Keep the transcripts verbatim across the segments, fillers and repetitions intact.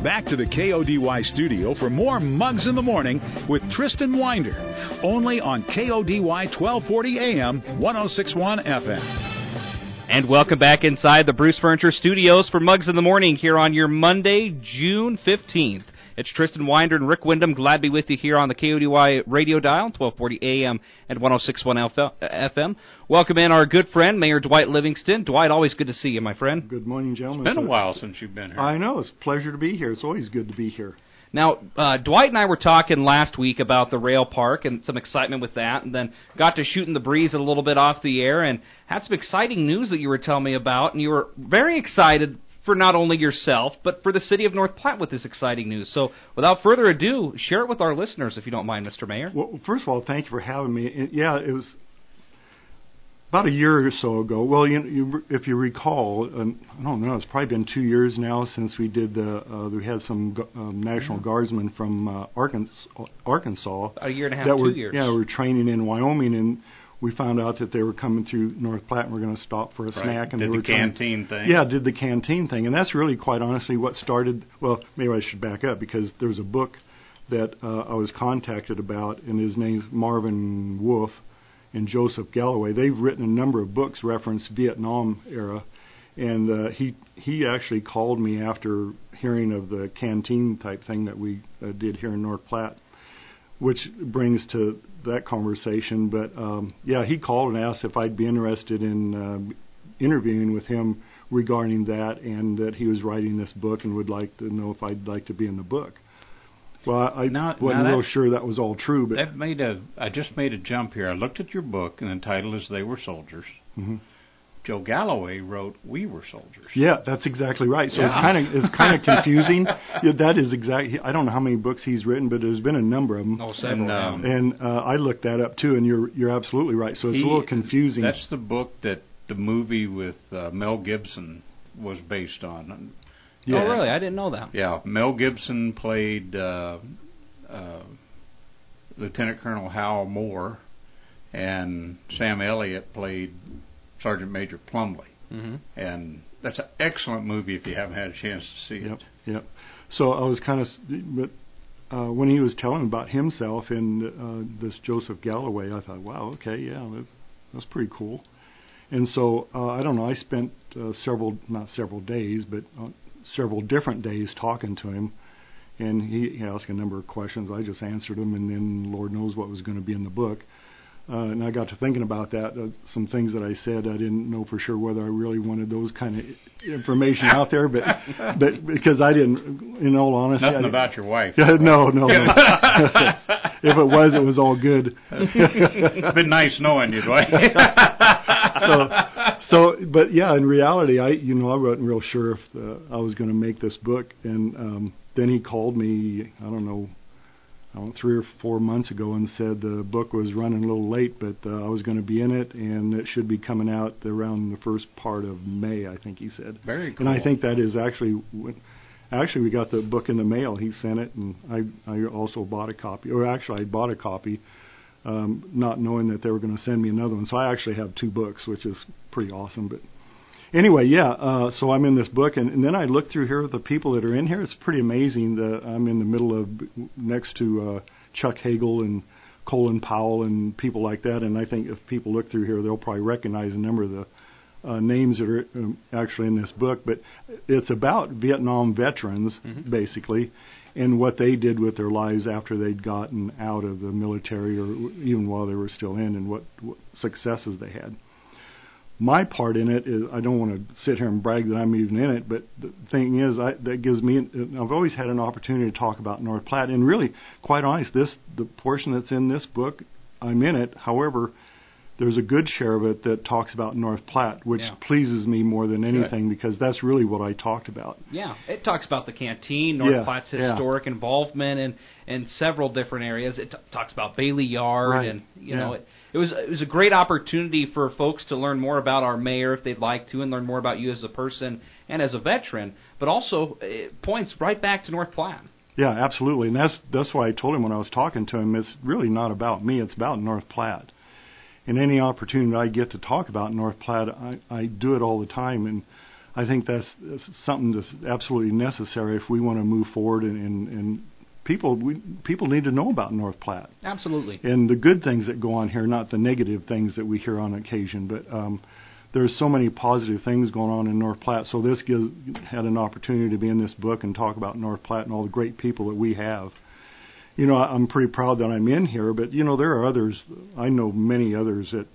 back to the K O D Y studio for more Mugs in the Morning with Tristan Winder, only on K O D Y twelve forty A M, ten sixty-one F M. And welcome back inside the Bruce Furniture Studios for Mugs in the Morning here on your Monday, June fifteenth. It's Tristan Winder and Rick Wyndham. Glad to be with you here on the K O D Y radio dial, twelve forty A M and ten sixty-one F M. Welcome in our good friend, Mayor Dwight Livingston. Dwight, always good to see you, my friend. Good morning, gentlemen. It's been a while since you've been here. I know. It's a pleasure to be here. It's always good to be here. Now, uh, Dwight and I were talking last week about the rail park and some excitement with that, and then got to shooting the breeze a little bit off the air and had some exciting news that you were telling me about, and you were very excited for not only yourself, but for the city of North Platte with this exciting news. So, without further ado, share it with our listeners, if you don't mind, Mister Mayor. Well, first of all, thank you for having me. It, yeah, it was about a year or so ago. Well, you, you, if you recall, um, I don't know, it's probably been two years now since we did the, uh, we had some um, National Guardsmen from uh, Arkansas, Arkansas. About a year and a half, that two were, years. Yeah, we were training in Wyoming, and we found out that they were coming through North Platte and we're going to stop for a right. snack. And did they were the canteen trying, thing. Yeah, did the canteen thing. And that's really, quite honestly, what started, well, maybe I should back up, because there was a book that uh, I was contacted about, and his name's Marvin Wolf and Joseph Galloway. They've written a number of books reference Vietnam era. And uh, he he actually called me after hearing of the canteen type thing that we uh, did here in North Platte, which brings to that conversation. But, um, yeah, he called and asked if I'd be interested in uh, interviewing with him regarding that, and that he was writing this book and would like to know if I'd like to be in the book. Well, I, I now, wasn't now real that, sure that was all true. But that made a, I just made a jump here. I looked at your book, and the title is They Were Soldiers. Mm-hmm. Joe Galloway wrote We Were Soldiers. Yeah, that's exactly right. So yeah. it's kind of it's kind of confusing. Yeah, that is exactly. I don't know how many books he's written, but there's been a number of them. Oh, several. And, um, and uh, I looked that up too, and you're you're absolutely right. So it's he, a little confusing. That's the book that the movie with uh, Mel Gibson was based on. Yeah. Oh, really? I didn't know that. Yeah, Mel Gibson played uh, uh, Lieutenant Colonel Hal Moore, and Sam Elliott played Sergeant Major Plumley. Mm-hmm. And that's an excellent movie if you haven't had a chance to see yep, it. Yep. So I was kind of, but uh, when he was telling about himself and uh, this Joseph Galloway, I thought, wow, okay, yeah, that's, that's pretty cool. And so, uh, I don't know, I spent uh, several, not several days, but uh, several different days talking to him. And he, he asked a number of questions. I just answered them, and then Lord knows what was going to be in the book. Uh, and I got to thinking about that. Uh, some things that I said, I didn't know for sure whether I really wanted those kind of information out there, but but because I didn't, in all honesty. Nothing I, about your wife. no, no, no. If it was, it was all good. It's been nice knowing you, Dwight. so, so, but yeah, in reality, I, you know, I wasn't real sure if uh, I was going to make this book, and um, then he called me, I don't know, I don't know, three or four months ago and said the book was running a little late, but uh, I was going to be in it, and it should be coming out around the first part of May, I think he said. Very cool. And I think that is actually, actually we got the book in the mail. He sent it, and I, I also bought a copy, or actually I bought a copy, um, not knowing that they were going to send me another one. So I actually have two books, which is pretty awesome. But anyway, yeah, uh, so I'm in this book, and, and then I look through here at the people that are in here. It's pretty amazing that I'm in the middle of, next to uh, Chuck Hagel and Colin Powell and people like that, and I think if people look through here, they'll probably recognize a number of the uh, names that are um, actually in this book. But it's about Vietnam veterans, mm-hmm. basically, and what they did with their lives after they'd gotten out of the military or even while they were still in, and what, what successes they had. My part in it is, I don't want to sit here and brag that I'm even in it, but the thing is, I, that gives me, I've always had an opportunity to talk about North Platte, and really, quite honest, this, the portion that's in this book, I'm in it. However, there's a good share of it that talks about North Platte, which yeah. pleases me more than anything, Good. because that's really what I talked about. Yeah, it talks about the canteen, North yeah, Platte's yeah. historic involvement in, in several different areas. It t- talks about Bailey Yard, right. and you yeah. know, it, it was it was a great opportunity for folks to learn more about our mayor if they'd like to, and learn more about you as a person and as a veteran. But also, it points right back to North Platte. Yeah, absolutely, and that's that's why I told him when I was talking to him. It's really not about me; it's about North Platte. And any opportunity I get to talk about North Platte, I, I do it all the time. And I think that's, that's something that's absolutely necessary if we want to move forward, and, and, and people we, people need to know about North Platte. Absolutely. And the good things that go on here, not the negative things that we hear on occasion. But um, there's so many positive things going on in North Platte. So this gives, had an opportunity to be in this book and talk about North Platte and all the great people that we have. You know, I'm pretty proud that I'm in here, but, you know, there are others. I know many others that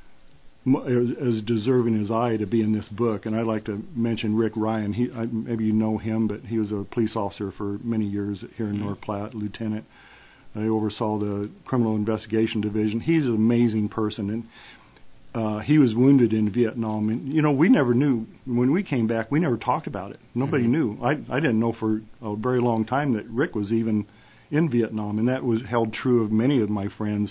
as deserving as I to be in this book, and I'd like to mention Rick Ryan. He, I, maybe you know him, but he was a police officer for many years here in North Platte, lieutenant. I oversaw the criminal investigation division. He's an amazing person, and uh, he was wounded in Vietnam. And you know, we never knew when we came back. We never talked about it. Nobody mm-hmm. knew. I, I didn't know for a very long time that Rick was even in Vietnam, and that was held true of many of my friends.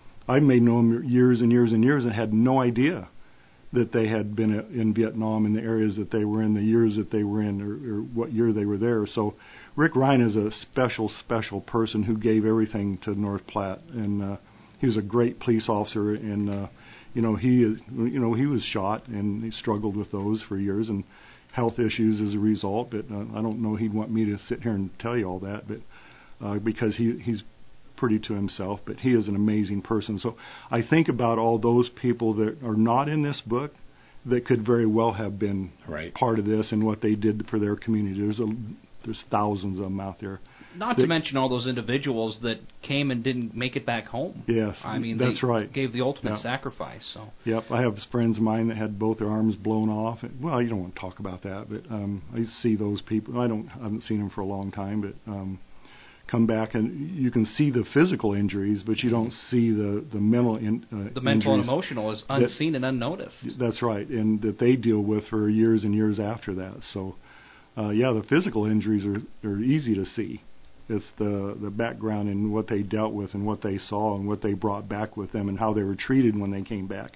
I may know them years and years and years and had no idea that they had been in Vietnam in the areas that they were in, the years that they were in, or, or what year they were there. So Rick Ryan is a special, special person who gave everything to North Platte, and uh, he was a great police officer. And uh, you know, he is, you know, he was shot and he struggled with those for years and health issues as a result. But uh, I don't know he'd want me to sit here and tell you all that, but uh, because he he's pretty to himself, but he is an amazing person. So I think about all those people that are not in this book that could very well have been right. part of this and what they did for their community. There's a, there's thousands of them out there. Not that, to mention all those individuals that came and didn't make it back home. Yes, I mean, that's they right. gave the ultimate yep. sacrifice. So. Yep, I have friends of mine that had both their arms blown off. Well, you don't want to talk about that, but um, I see those people. I don't, I haven't seen them for a long time, but um, come back, and you can see the physical injuries, but you don't see the the mental in, uh, the mental injuries and emotional is unseen that, and unnoticed. That's right, and that they deal with for years and years after that. So, uh, yeah, the physical injuries are, are easy to see. It's the the background and what they dealt with and what they saw and what they brought back with them and how they were treated when they came back.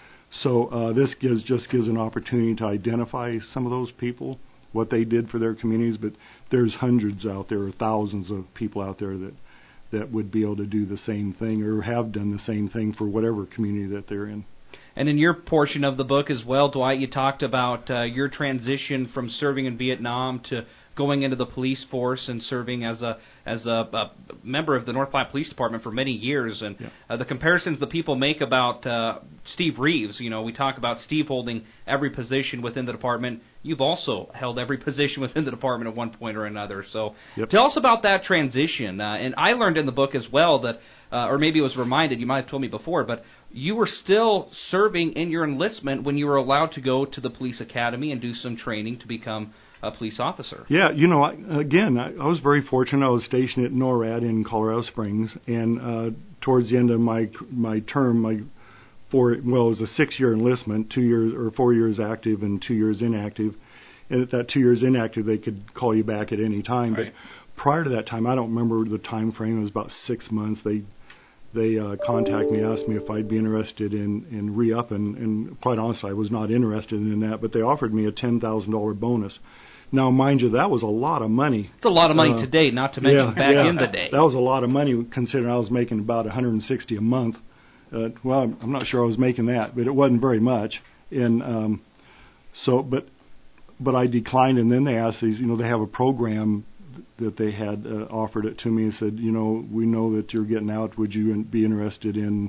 So uh, this gives just gives an opportunity to identify some of those people, what they did for their communities, but there's hundreds out there, or thousands of people out there that that would be able to do the same thing or have done the same thing for whatever community that they're in. And in your portion of the book as well, Dwight, you talked about uh, your transition from serving in Vietnam to going into the police force and serving as a as a, a member of the North Platte Police Department for many years. And yeah. uh, the comparisons that people make about uh, Steve Reeves, you know, we talk about Steve holding every position within the department. You've also held every position within the department at one point or another. So yep. tell us about that transition. Uh, and I learned in the book as well that, uh, or maybe it was reminded, you might have told me before, but you were still serving in your enlistment when you were allowed to go to the police academy and do some training to become a police officer. Yeah, you know, I, again, I, I was very fortunate. I was stationed at NORAD in Colorado Springs, and uh, towards the end of my my term, my four well, it was a six-year enlistment, two years or four years active and two years inactive. And at that two years inactive, they could call you back at any time. Right. But prior to that time, I don't remember the time frame. It was about six months. They they uh, contacted me, asked me if I'd be interested in in re-upping, and quite honestly, I was not interested in that. But they offered me a ten thousand dollar bonus. Now, mind you, that was a lot of money. It's a lot of money uh, today, not to mention yeah, back yeah, in the day. That was a lot of money considering I was making about one hundred sixty a month. Uh, well, I'm not sure I was making that, but it wasn't very much. And um, so, but but I declined, and then they asked these. You know, they have a program that they had uh, offered it to me and said, you know, we know that you're getting out. Would you be interested in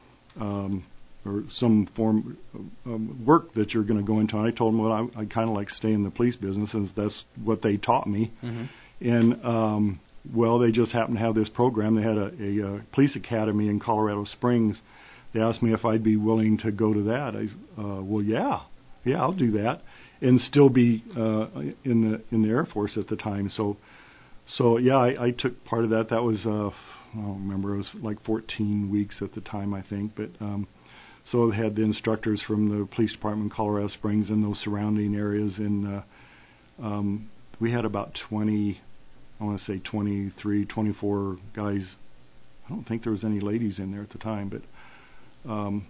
um, or some form of um, work that you're going to go into? And I told them, well, I, I kind of like stay in the police business, and that's what they taught me. Mm-hmm. And um, well, they just happened to have this program. They had a, a, a police academy in Colorado Springs. They asked me if I'd be willing to go to that. I, uh, well, yeah, yeah, I'll do that, and still be uh, in the in the Air Force at the time. So, so yeah, I, I took part of that. That was uh, I don't remember. It was like fourteen weeks at the time, I think, but. Um, So I had the instructors from the police department in Colorado Springs and those surrounding areas, and uh, um, we had about twenty, I want to say twenty-three, twenty-four guys. I don't think there was any ladies in there at the time, but um,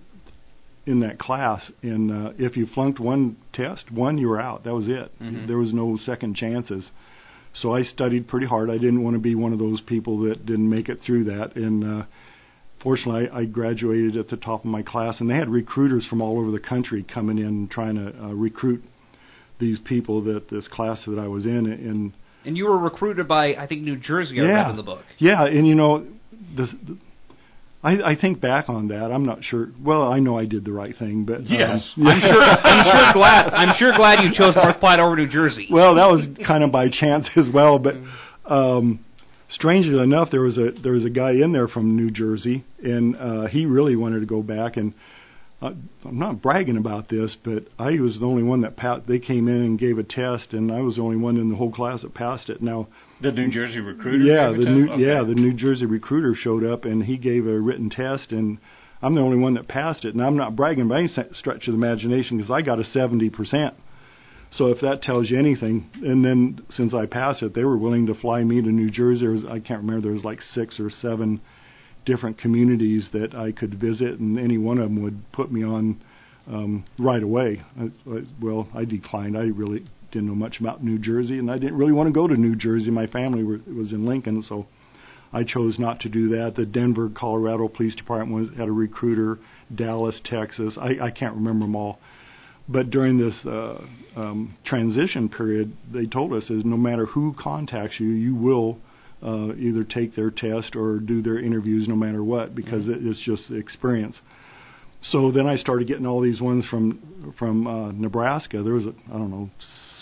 in that class. And uh, if you flunked one test, one, you were out. That was it. Mm-hmm. There was no second chances. So I studied pretty hard. I didn't want to be one of those people that didn't make it through that. And uh, Fortunately, I, I graduated at the top of my class, and they had recruiters from all over the country coming in trying to uh, recruit these people that this class that I was in. And and you were recruited by, I think, New Jersey. I yeah, read in the book. Yeah, and you know, the, the, I, I think back on that. I'm not sure. Well, I know I did the right thing, but yes, um, I'm sure. I'm sure glad. I'm sure glad you chose North Platte over New Jersey. Well, that was kind of by chance as well, but. Um, Strangely enough, there was a there was a guy in there from New Jersey, and uh, he really wanted to go back. And uh, I'm not bragging about this, but I was the only one that passed. They came in and gave a test, and I was the only one in the whole class that passed it. Now, the New Jersey recruiter. Yeah, the new okay. yeah the New Jersey recruiter showed up, and he gave a written test, and I'm the only one that passed it. And I'm not bragging by any stretch of the imagination because I got a seventy percent. So if that tells you anything, and then since I passed it, they were willing to fly me to New Jersey. There was, I can't remember, there was like six or seven different communities that I could visit, and any one of them would put me on um, right away. I, I, well, I declined. I really didn't know much about New Jersey, and I didn't really want to go to New Jersey. My family were, was in Lincoln, so I chose not to do that. The Denver, Colorado Police Department was, had a recruiter, Dallas, Texas. I, I can't remember them all. But during this uh, um, transition period, they told us is no matter who contacts you, you will uh, either take their test or do their interviews no matter what, because it, it's just the experience. So then I started getting all these ones from from uh, Nebraska. There was, a, I don't know,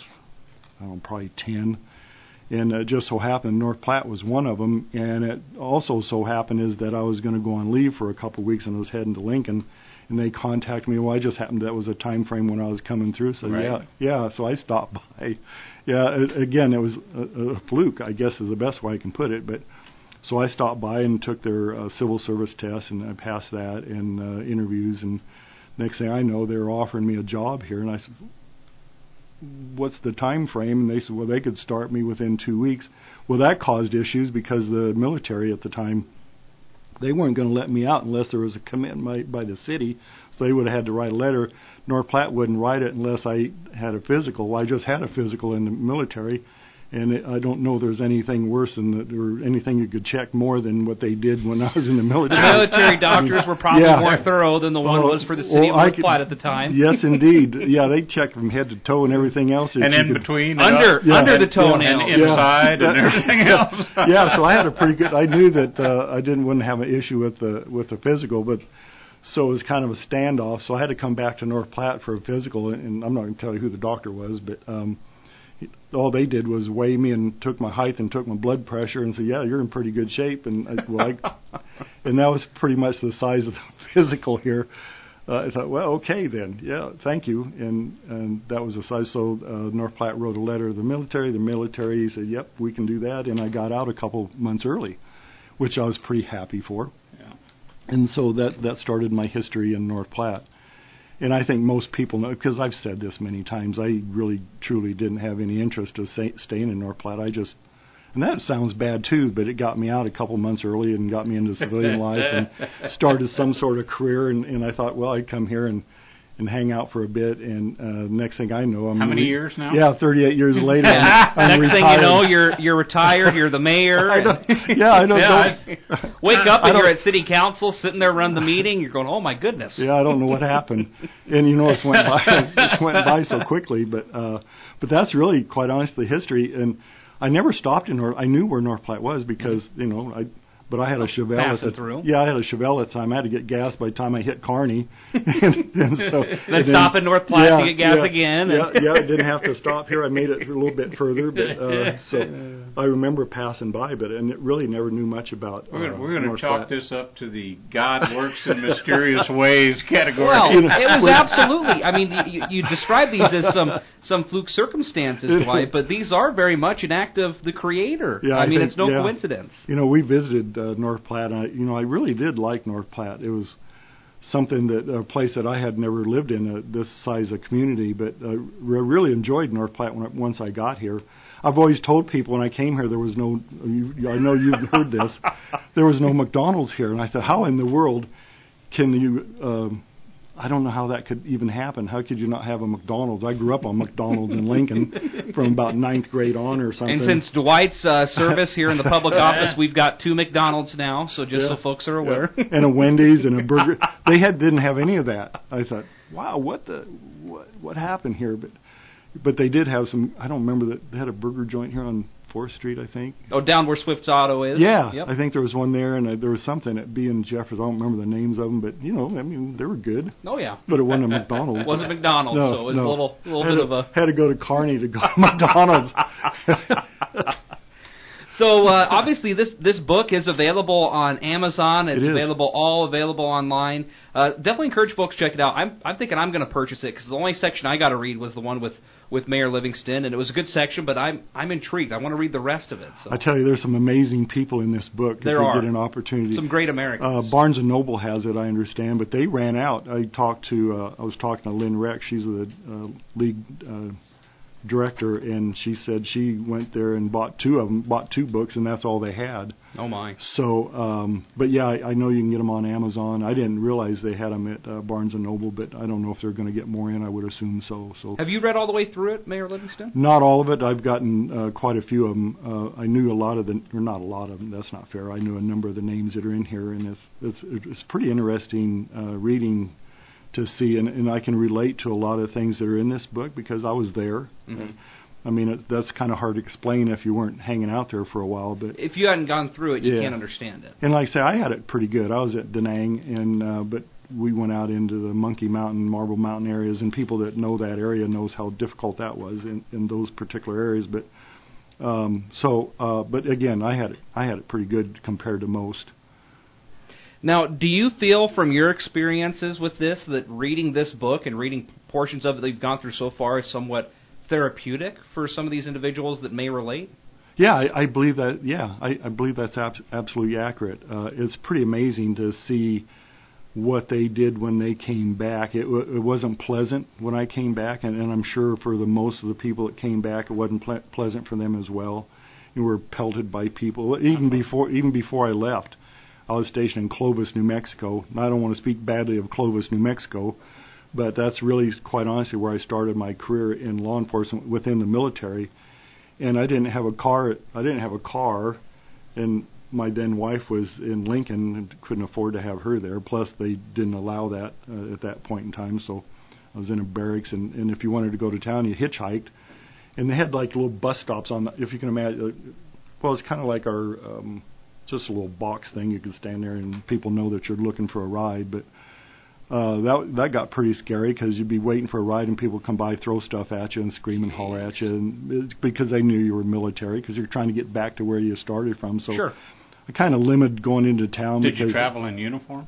I don't know, probably ten. And it just so happened North Platte was one of them. And it also so happened is that I was going to go on leave for a couple of weeks and I was heading to Lincoln. And they contacted me. Well, I just happened that was a time frame when I was coming through. So right. yeah, yeah. So I stopped by. Yeah, it, again, it was a, a fluke, I guess, is the best way I can put it. But so I stopped by and took their uh, civil service test, and I passed that and uh, interviews. And next thing I know, they were offering me a job here, and I said, "What's the time frame?" And they said, "Well, they could start me within two weeks." Well, that caused issues because the military at the time, they weren't going to let me out unless there was a commitment by, by the city. So they would have had to write a letter. North Platte wouldn't write it unless I had a physical. Well, I just had a physical in the military, and it, I don't know there's anything worse than that, or anything you could check more than what they did when I was in the military. The military doctors were probably yeah. more thorough than the one uh, was for the city well, of North could, Platte at the time. Yes, indeed. Yeah, they checked from head to toe and everything else. And in could, between, under yeah, under and, the toenails, and inside, yeah. and everything else. Yeah, so I had a pretty good. I knew that uh, I didn't wouldn't have an issue with the with the physical, but so it was kind of a standoff. So I had to come back to North Platte for a physical, and, and I'm not going to tell you who the doctor was, but. Um, all they did was weigh me and took my height and took my blood pressure and said, "Yeah, you're in pretty good shape." And I, well, I, and that was pretty much the size of the physical here. Uh, I thought, well, okay then, yeah, thank you. And and that was the size. So uh, North Platte wrote a letter to the military. The military said, "Yep, we can do that." And I got out a couple months early, which I was pretty happy for. Yeah. And so that that started my history in North Platte. And I think most people know, because I've said this many times, I really, truly didn't have any interest of stay, staying in North Platte. I just, and that sounds bad too, but it got me out a couple months early and got me into civilian life and started some sort of career. And, and I thought, well, I'd come here and, and hang out for a bit. And uh, next thing I know, I'm how many re- years now? Yeah, thirty-eight years later. I'm, I'm Next retired. thing you know, you're you're retired. You're the mayor. I don't, yeah, I don't yeah, know. I, wake up and you're at city council, sitting there running the meeting. You're going, "Oh my goodness." Yeah, I don't know what happened, and you know, it went by, it went by so quickly. But uh, but that's really, quite honestly, history. And I never stopped in North. I knew where North Platte was because you know I. But I had a Chevelle at Passing the through. yeah, I had a Chevelle at the time. I had to get gas by the time I hit Kearney, and, and so Then and stop in North Platte yeah, to get gas yeah, again. Yeah, yeah, I didn't have to stop here. I made it a little bit further, but uh, so I remember passing by, but and it really never knew much about. We're uh, going to North chalk Platte. this up to the God works in mysterious ways category. Well, it was absolutely. I mean, you, you describe these as some some fluke circumstances, Dwight, but these are very much an act of the Creator. Yeah, I, I mean, think, it's no yeah. coincidence. You know, we visited uh, North Platte, and I, you know, I really did like North Platte. It was something that a place that I had never lived in, uh, this size of community, but I uh, re- really enjoyed North Platte when, once I got here. I've always told people when I came here there was no, you, I know you've heard this, there was no McDonald's here, and I thought, how in the world can you? Um, I don't know how that could even happen. How could you not have a McDonald's? I grew up on McDonald's in Lincoln from about ninth grade on or something. And since Dwight's uh, service here in the public office, we've got two McDonald's now, so just yeah. so folks are aware. Yeah. And a Wendy's and a burger. They had didn't have any of that. I thought, wow, what the what what happened here? But but they did have some. I don't remember that they had a burger joint here on Fourth Street, I think. Oh, down where Swift's Auto is. Yeah, yep. I think there was one there, and uh, there was something at B and Jeffers. I don't remember the names of them, but you know, I mean, they were good. Oh yeah. But it wasn't a McDonald's. It wasn't McDonald's, no, so it was no. a little, little had bit to, of a. Had to go to Kearney to go to McDonald's. So uh, obviously, this this book is available on Amazon. It's it is. available, all available online. Uh, definitely encourage folks to check it out. I'm I'm thinking I'm going to purchase it because the only section I got to read was the one with, with Mayor Livingston, and it was a good section. But I'm I'm intrigued. I want to read the rest of it. So. I tell you, there's some amazing people in this book. There if you are get an opportunity. Some great Americans. Uh, Barnes and Noble has it, I understand, but they ran out. I talked to uh, I was talking to Lynn Reck. She's the uh, league Uh, director, and she said she went there and bought two of them, bought two books, and that's all they had. Oh my! So, um, but yeah, I, I know you can get them on Amazon. I didn't realize they had them at uh, Barnes and Noble, but I don't know if they're going to get more in. I would assume so. So, have you read all the way through it, Mayor Livingston? Not all of it. I've gotten uh, quite a few of them. Uh, I knew a lot of the, or not a lot of them. That's not fair. I knew a number of the names that are in here, and it's it's it's pretty interesting uh, reading to see, and, and I can relate to a lot of things that are in this book because I was there. Mm-hmm. I mean, it, that's kind of hard to explain if you weren't hanging out there for a while. But if you hadn't gone through it, you yeah. can't understand it. And like I say, I had it pretty good. I was at Da Nang, and uh, but we went out into the Monkey Mountain, Marble Mountain areas, and people that know that area knows how difficult that was in, in those particular areas. But um, so, uh, but again, I had it. I had it pretty good compared to most. Now, do you feel from your experiences with this that reading this book and reading portions of it that you've gone through so far is somewhat therapeutic for some of these individuals that may relate? Yeah, I, I believe that. Yeah, I, I believe that's abs- absolutely accurate. Uh, it's pretty amazing to see what they did when they came back. It, w- it wasn't pleasant when I came back, and, and I'm sure for the most of the people that came back, it wasn't ple- pleasant for them as well. You were pelted by people even before even before I left. I was stationed in Clovis, New Mexico. And I don't want to speak badly of Clovis, New Mexico, but that's really, quite honestly, where I started my career in law enforcement within the military. And I didn't have a car. I didn't have a car, and my then wife was in Lincoln and couldn't afford to have her there. Plus, they didn't allow that uh, at that point in time. So I was in a barracks, and, and if you wanted to go to town, you hitchhiked. And they had like little bus stops on, the, if you can imagine. Well, it's kind of like our. Um, just a little box thing. You can stand there and people know that you're looking for a ride. But uh, that that got pretty scary because you'd be waiting for a ride and people come by, throw stuff at you and scream and holler at you, and it's because they knew you were military because you're trying to get back to where you started from. So sure. I kind of limited going into town. Did because you travel in uniform?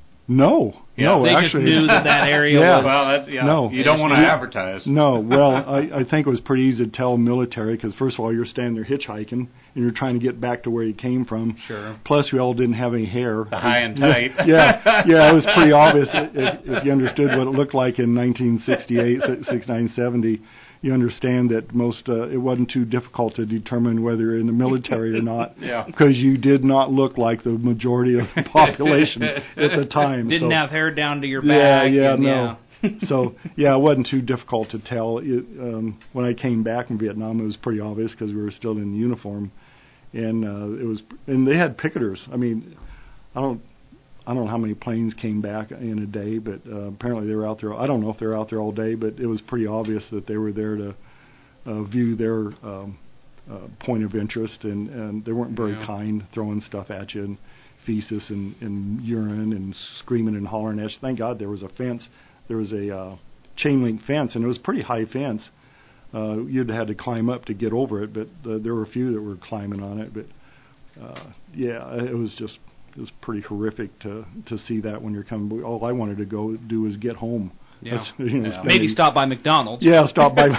No, Yeah, no, they actually, just knew that that area Yeah. was. Well, that's, yeah, No. you don't want to advertise. No, well, I, I think it was pretty easy to tell military because, first of all, you're standing there hitchhiking and you're trying to get back to where you came from. Sure. Plus, we all didn't have any hair. The high and tight. yeah, yeah, it was pretty obvious. If, if you understood what it looked like in nineteen sixty-eight, sixty-nine, seventy, you understand that most uh, it wasn't too difficult to determine whether you're in the military or not. Yeah. Because you did not look like the majority of the population at the time. Didn't so. have hair down to your Yeah, back. yeah, and, no. Yeah. So, yeah, it wasn't too difficult to tell. It, um, when I came back from Vietnam, it was pretty obvious because we were still in uniform, and uh, it was, and they had picketers. I mean, I don't, I don't know how many planes came back in a day, but uh, apparently they were out there. I don't know if they were out there all day, but it was pretty obvious that they were there to uh, view their um, uh, point of interest, and, and they weren't very Yeah. kind, throwing stuff at you, and feces and, and urine and screaming and hollering at you. Thank God there was a fence. There was a uh, chain link fence, and it was a pretty high fence. Uh, you'd had to climb up to get over it, but uh, there were a few that were climbing on it. But uh, yeah, it was just it was pretty horrific to to see that when you're coming. All I wanted to go do was get home. Yeah. That's, you know, Yeah. spend Maybe a- stop by McDonald's. Yeah, stop by.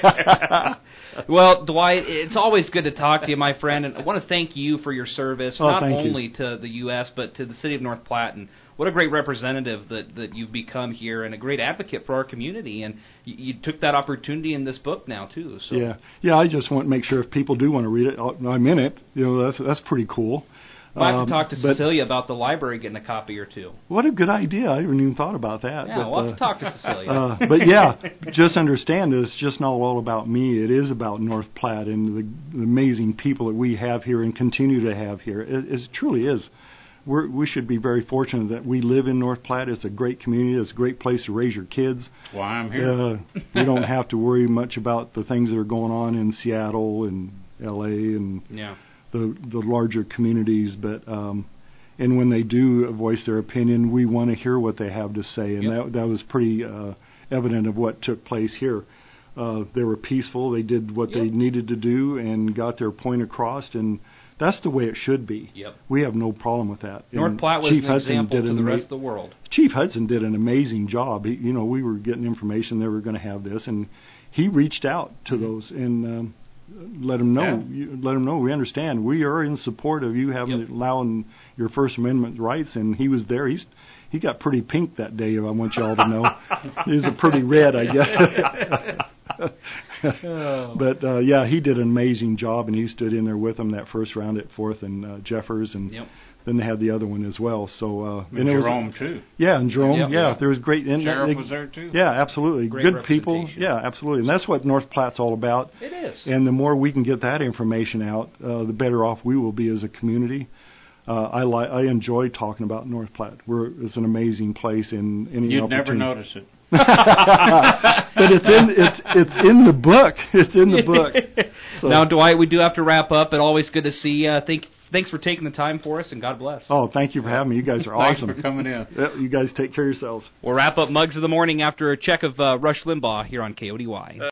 Well, Dwight, it's always good to talk to you, my friend, and I want to thank you for your service, Oh, not thank you. only to the U S but to the city of North Platte. And what a great representative that, that you've become here, and a great advocate for our community. And you, you took that opportunity in this book now too. So. Yeah, yeah. I just want to make sure if people do want to read it, I'll- I'm in it. You know, that's that's pretty cool. I'll have Um, to talk to but Cecilia about the library getting a copy or two. What a good idea! I haven't even thought about that. Yeah, but, we'll have uh, to talk to Cecilia. Uh, but yeah, just understand that it's just not all about me. It is about North Platte and the, the amazing people that we have here and continue to have here. It, it truly is. we're, we should be very fortunate that we live in North Platte. It's a great community. It's a great place to raise your kids. Why I'm here. Uh, we don't have to worry much about the things that are going on in Seattle and L A and Yeah. the the larger communities. But um, and when they do voice their opinion, we want to hear what they have to say, and Yep. that that was pretty uh, evident of what took place here. Uh, they were peaceful. They did what Yep. they needed to do and got their point across, and that's the way it should be. Yep. We have no problem with that. North And Platte was Chief an Hudson example did to an the ama- rest of the world. Chief Hudson did an amazing job. He, you know, we were getting information they were going to have this, and he reached out to Mm-hmm. those and um, let them know. Yeah. You, let them know we understand. We are in support of you having Yep. allowing your First Amendment rights. And he was there. He's he got pretty pink that day. I want y'all to know. He was a pretty red, I guess. But uh, yeah, he did an amazing job, and he stood in there with them that first round at Fourth and uh, Jeffers, and Yep. then they had the other one as well. So uh, And it was Jerome, too. yeah, and Jerome, Yep. yeah, Yeah. there was great. And Sheriff they- was there, too. Yeah, absolutely, Great good people. representation. Yeah, absolutely, and that's what North Platte's all about. It is. And the more we can get that information out, uh, the better off we will be as a community. Uh, I li- I enjoy talking about North Platte. We're it's an amazing place in any You'd never opportunity. notice it. But it's in it's it's in the book. It's in the book. So- Now, Dwight, we do have to wrap up, but always good to see you. Thank, thanks for taking the time for us, and God bless. Oh, thank you for having me. You guys are Thanks awesome. for coming in. Yeah, you guys take care of yourselves. We'll wrap up Mugs of the Morning after a check of uh, Rush Limbaugh here on K O D Y.